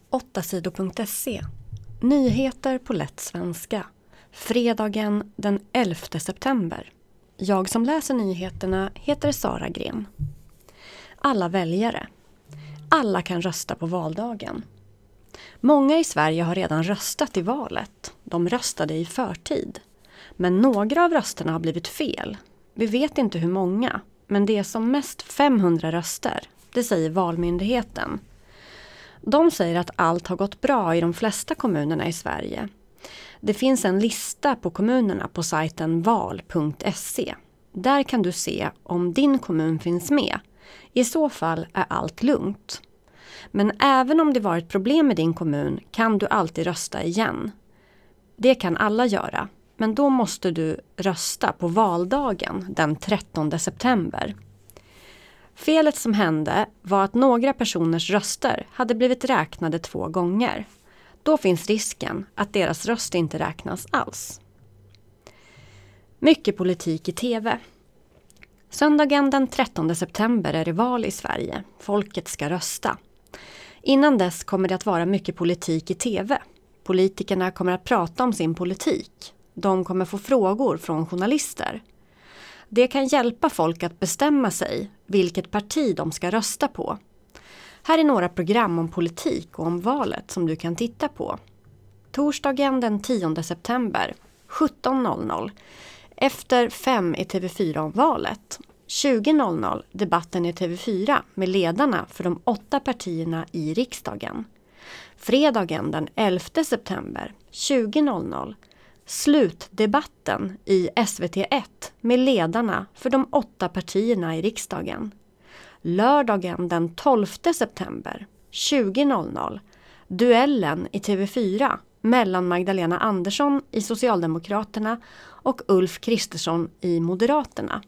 8sidor.se. Nyheter på lätt svenska. Fredagen den 11 september. Jag som läser nyheterna heter Sara Gren. Alla väljare. Alla kan rösta på valdagen. Många i Sverige har redan röstat i valet. De röstade i förtid. Men några av rösterna har blivit fel. Vi vet inte hur många, men det är som mest 500 röster. Det säger Valmyndigheten. De säger att allt har gått bra i de flesta kommunerna i Sverige. Det finns en lista på kommunerna på sajten val.se. Där kan du se om din kommun finns med. I så fall är allt lugnt. Men även om det varit problem med din kommun kan du alltid rösta igen. Det kan alla göra, men då måste du rösta på valdagen den 13 september. Felet som hände var att några personers röster hade blivit räknade 2 gånger. Då finns risken att deras röst inte räknas alls. Mycket politik i tv. Söndagen den 13 september är det val i Sverige. Folket ska rösta. Innan dess kommer det att vara mycket politik i tv. Politikerna kommer att prata om sin politik. De kommer få frågor från journalister. Det kan hjälpa folk att bestämma sig vilket parti de ska rösta på. Här är några program om politik och om valet som du kan titta på. Torsdagen den 10 september 17.00. Efter 5 i TV4 om valet. 20.00 debatten i TV4 med ledarna för de 8 partierna i riksdagen. Fredagen den 11 september 20.00. Slutdebatten i SVT1 med ledarna för de 8 partierna i riksdagen. Lördagen den 12 september 20.00. Duellen i TV4 mellan Magdalena Andersson i Socialdemokraterna och Ulf Kristersson i Moderaterna.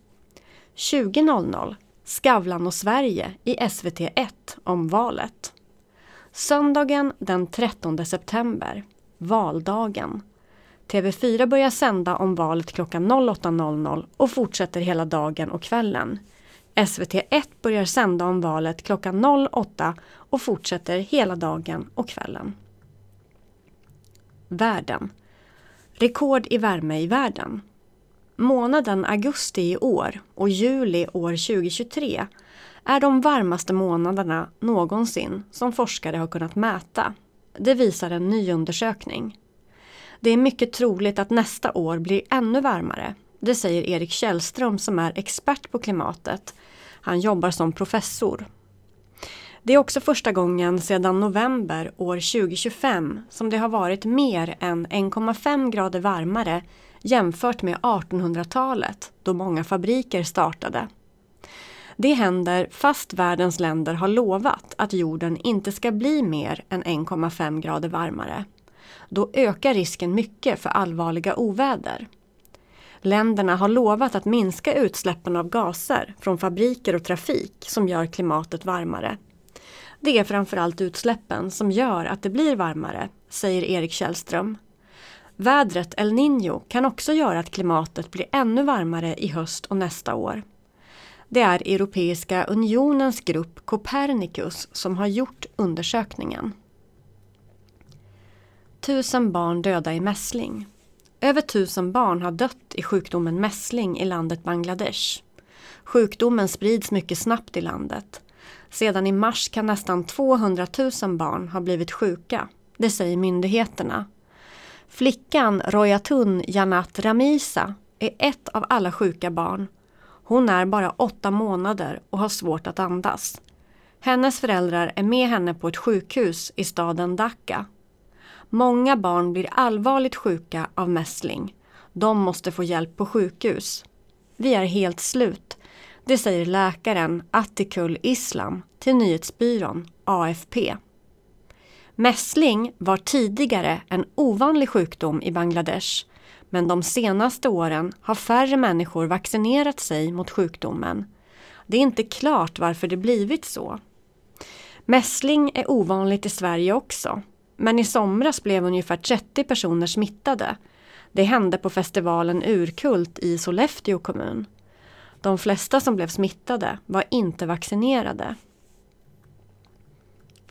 20.00 Skavlan och Sverige i SVT1 om valet. Söndagen den 13 september, valdagen. TV4 börjar sända om valet klockan 08.00 och fortsätter hela dagen och kvällen. SVT1 börjar sända om valet klockan 08 och fortsätter hela dagen och kvällen. Världen. Rekord i värme i världen. Månaden augusti i år och juli år 2023 är de varmaste månaderna någonsin som forskare har kunnat mäta. Det visar en ny undersökning. Det är mycket troligt att nästa år blir ännu varmare. Det säger Erik Källström som är expert på klimatet. Han jobbar som professor. Det är också första gången sedan november år 2025 som det har varit mer än 1,5 grader varmare jämfört med 1800-talet då många fabriker startade. Det händer fast världens länder har lovat att jorden inte ska bli mer än 1,5 grader varmare. Då ökar risken mycket för allvarliga oväder. Länderna har lovat att minska utsläppen av gaser från fabriker och trafik som gör klimatet varmare. Det är framförallt utsläppen som gör att det blir varmare, säger Erik Källström. Vädret El Niño kan också göra att klimatet blir ännu varmare i höst och nästa år. Det är Europeiska unionens grupp Copernicus som har gjort undersökningen. 1000 barn döda i mässling. Över 1000 barn har dött i sjukdomen mässling i landet Bangladesh. Sjukdomen sprids mycket snabbt i landet. Sedan i mars kan nästan 200 000 barn ha blivit sjuka. Det säger myndigheterna. Flickan Royatun Janat Ramisa är ett av alla sjuka barn. Hon är bara 8 månader och har svårt att andas. Hennes föräldrar är med henne på ett sjukhus i staden Dhaka. Många barn blir allvarligt sjuka av mässling. De måste få hjälp på sjukhus. Vi är helt slut. Det säger läkaren Atikul Islam till nyhetsbyrån AFP. Mässling var tidigare en ovanlig sjukdom i Bangladesh, men de senaste åren har färre människor vaccinerat sig mot sjukdomen. Det är inte klart varför det blivit så. Mässling är ovanligt i Sverige också, men i somras blev ungefär 30 personer smittade. Det hände på festivalen Urkult i Sollefteå kommun. De flesta som blev smittade var inte vaccinerade.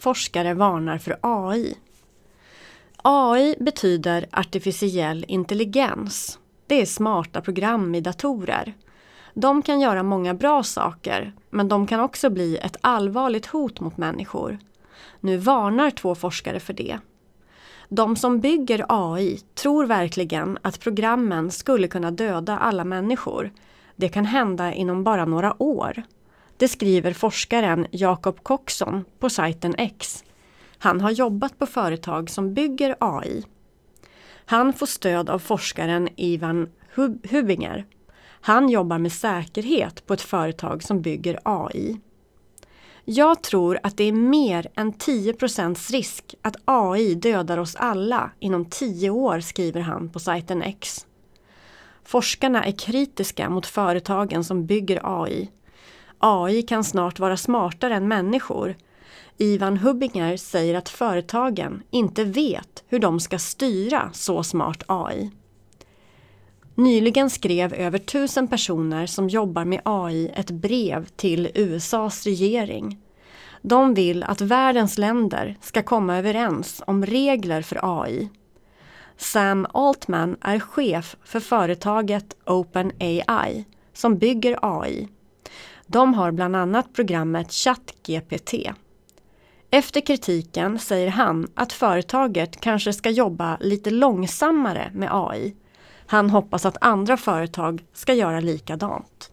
Forskare varnar för AI. AI betyder artificiell intelligens. Det är smarta program i datorer. De kan göra många bra saker, men de kan också bli ett allvarligt hot mot människor. Nu varnar 2 forskare för det. De som bygger AI tror verkligen att programmen skulle kunna döda alla människor. Det kan hända inom bara några år. Det skriver forskaren Jacob Coxon på sajten X. Han har jobbat på företag som bygger AI. Han får stöd av forskaren Ivan Hubinger. Han jobbar med säkerhet på ett företag som bygger AI. Jag tror att det är mer än 10% risk att AI dödar oss alla inom 10 år, skriver han på sajten X. Forskarna är kritiska mot företagen som bygger AI. AI kan snart vara smartare än människor. Ivan Hubinger säger att företagen inte vet hur de ska styra så smart AI. Nyligen skrev över 1000 personer som jobbar med AI ett brev till USAs regering. De vill att världens länder ska komma överens om regler för AI. Sam Altman är chef för företaget OpenAI som bygger AI. De har bland annat programmet ChatGPT. Efter kritiken säger han att företaget kanske ska jobba lite långsammare med AI. Han hoppas att andra företag ska göra likadant.